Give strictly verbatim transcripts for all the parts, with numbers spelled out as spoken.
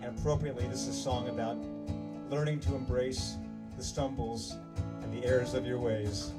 Appropriately, this is a song about learning to embrace the stumbles and the errors of your ways.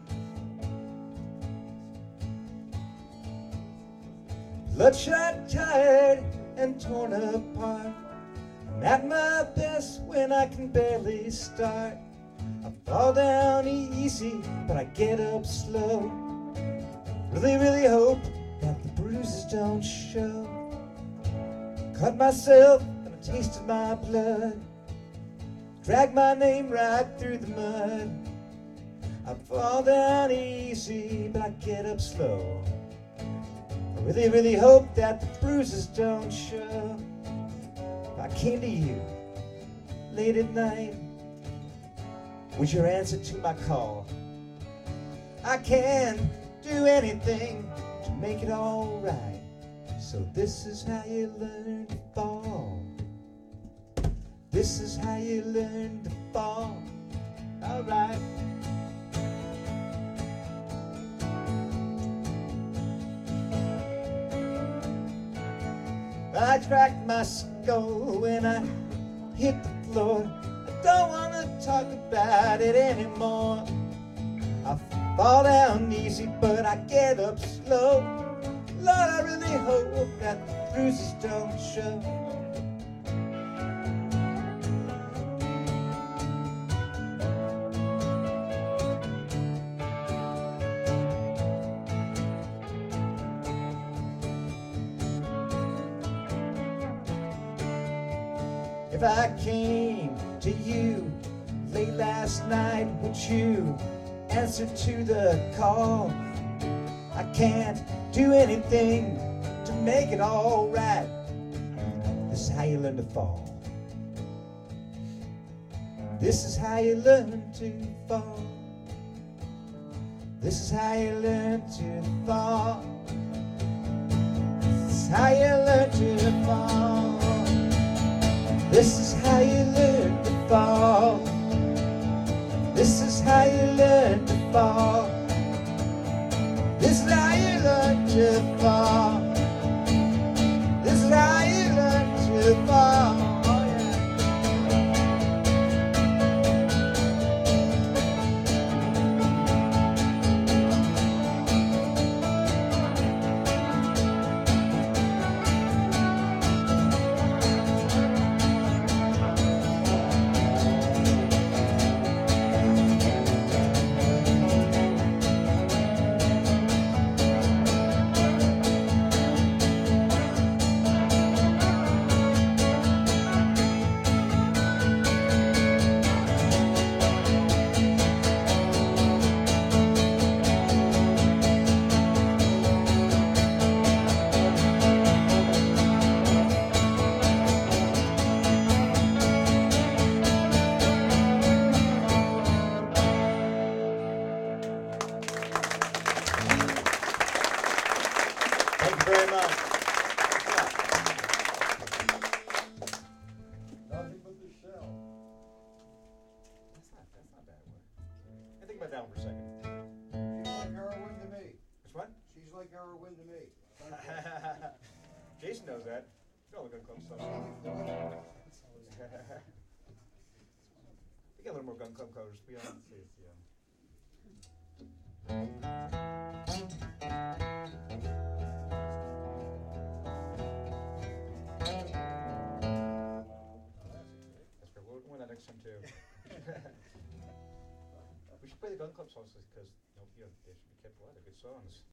Bloodshot, tired, and torn apart. I'm at my best when I can barely start. I fall down easy, but I get up slow. Really, really hope that the bruises don't show. Cut myself and I tasted my blood. Drag my name right through the mud. I fall down easy, but I get up slow. I really, really hope that the bruises don't show. If I came to you late at night, was your answer to my call? I can't do anything to make it all right. So this is how you learn to fall. This is how you learn to fall. All right. I cracked my skull when I hit the floor. I don't want to talk about it anymore. I fall down easy, but I get up slow. Lord, I really hope that the bruises don't show. If I came to you late last night, would you answer to the call? I can't do anything to make it all right. This is how you learn to fall. This is how you learn to fall. This is how you learn to fall. This is how you learn to fall. This is how you learn to fall. This is how you learn to fall. This is how you learn to fall. This is how you learn to fall. Oh, yeah. Thank you very much. Nothing but the shell. That's not, that's not a bad word. I think about that one for a second. She's like heroin to me. Which one? She's like heroin to me. Jason knows that. You know the Gun Club stuff. We got a little more Gun Club covers. Be honest. That's great. We'll win that next time too. We should play the Gun Club songs because you know, you know, they should be kept alive. They're good songs.